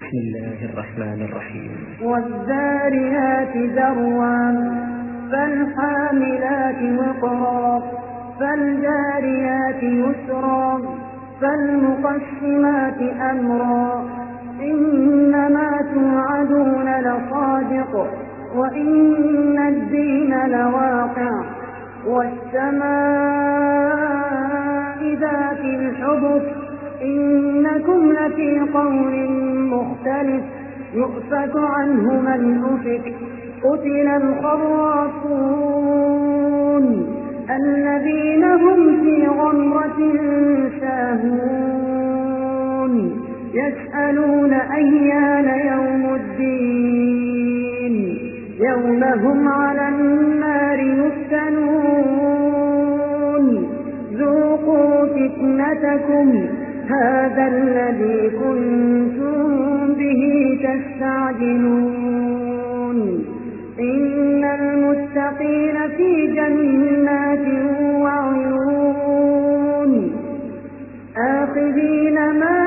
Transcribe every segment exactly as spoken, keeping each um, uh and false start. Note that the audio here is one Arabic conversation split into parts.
بسم الله الرحمن الرحيم. والذاريات ذروا فالحاملات وقرا فالجاريات يسرا فالمقسمات أمرا إنما توعدون لصادق وإن الدين لواقع والسماء ذات الحبك إنكم لفي قول مختلف يؤفك عنه من أفك قتل الخراصون الذين هم في غمرة ساهون يسألون أيان يوم الدين يوم هم على النار يفتنون ذوقوا فتنتكم هذا الذي كنتم به تستعجلون إن المتقين في جنات وعيون آخذين ما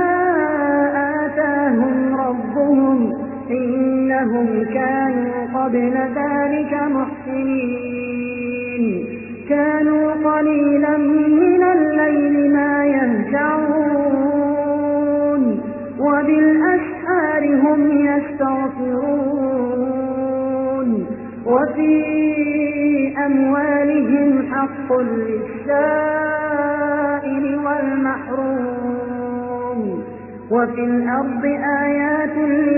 آتاهم ربهم إنهم كانوا قبل ذلك محسنين كانوا قليلا من الليل ما يهجعون وبالأسحار هم يستغفرون وفي أموالهم حق للسائل والمحروم وفي الأرض آيات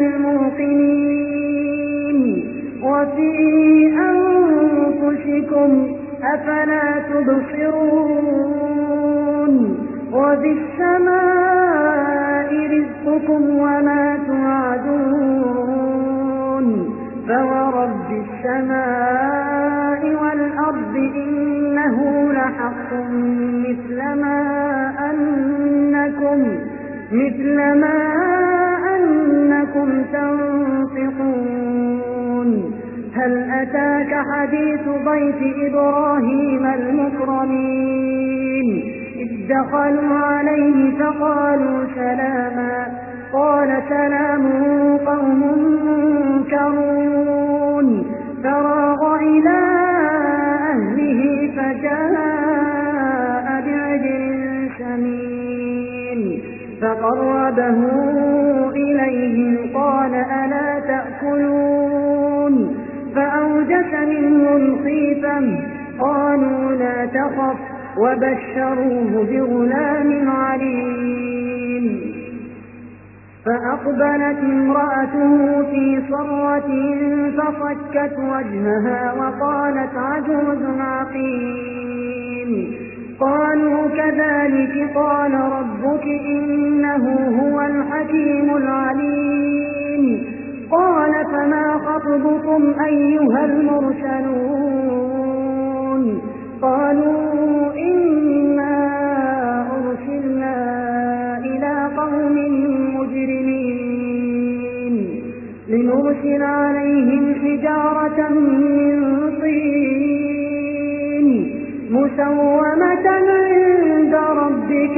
للموقنين وفي أنفسكم أفلا تبصرون وبالسماء رزقكم وما توعدون فورب السماء والأرض إنه لحق مثل ما أنكم مثل ما أنكم تنطقون هل أتاك حديث ضيف إبراهيم المكرمين إذ دخلوا عليه فقالوا سلاما قال سلام قوم منكرون فراغ إلى أهله فجاء بعجل سمين فقربه إليهم قال ألا تأكلون فأوجس منهم خيفة قالوا لا تخف وبشروه بغلام عليم فأقبلت امرأته في صرة فصكت وجهها وقالت عجوز عقيم قالوا كذلك قال ربك إنه هو الحكيم العليم قال فما خطبكم أيها المرسلون قالوا إنا أرسلنا إلى قوم مجرمين لنرسل عليهم حجارة من طين مسومة عند ربك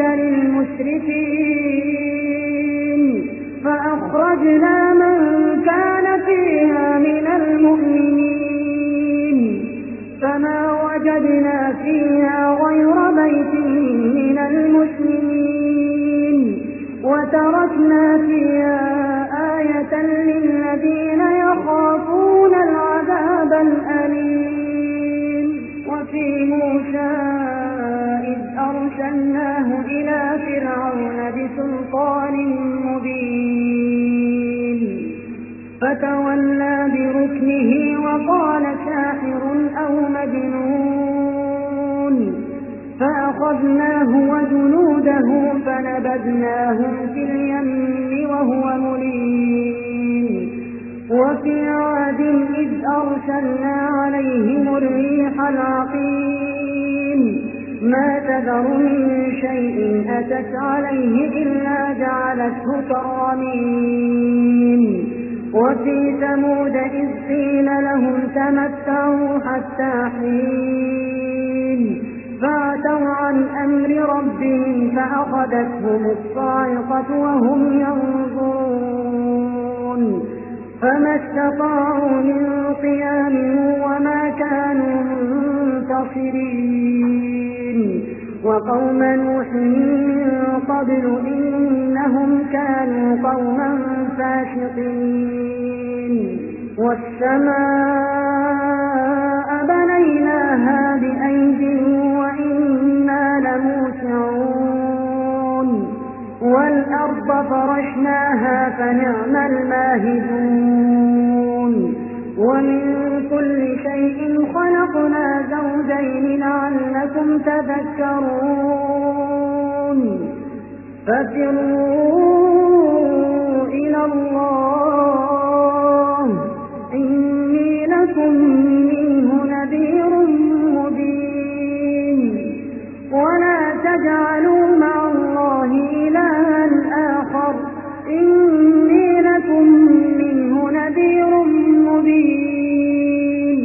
للمسرفين فأخرجنا من كان فيها من المؤمنين فما وجدنا فيها غير بيت من المسلمين وتركنا فيها آية للذين يخافون العذاب الأليم وفي موسى إذ أرسلناه إلى فرعون بسلطان مبين فتولى بركنه وقال ساحر أو مجنون فأخذناه وجنوده فنبذناهم في اليم وهو مليم وفي عاد إذ أرسلنا عليهم الريح العقيم ما تذر من شيء أتت عليه إلا جعلته كالرميم وفي ثمود إذ قيل لهم تمتعوا حتى حين فعتوا عن أمر ربهم فأخذتهم الصاعقة وهم ينظرون فما استطاعوا من قيام وما كانوا منتصرين وقوم نوح من قبل إنهم كانوا قوما فاسقين والسماء بنيناها بأيد وإنا لموسعون والأرض فرشناها فنعم الماهدون ومن كل شيء خلقنا زوجين لعلكم تذكرون ففروا إلى الله إني لكم منه نذير مبين ولا تجعلوا مع الله إلها آخر إني لكم منه نذير مبين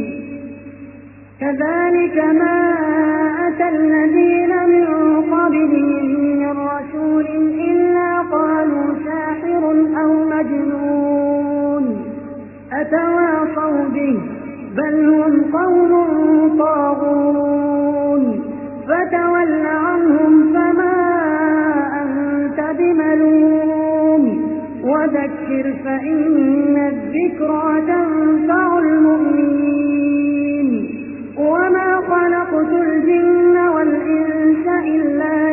كذلك ما أتى الذين من قبلهم من رسول إلا قالوا ساحر أو مجنون أتواصوا به بل هم قوم طاغون فتول عنهم فما أنت بملوم وذكر فإن الذكرى تنفع المؤمنين وما خلقت الجن والإنس إلا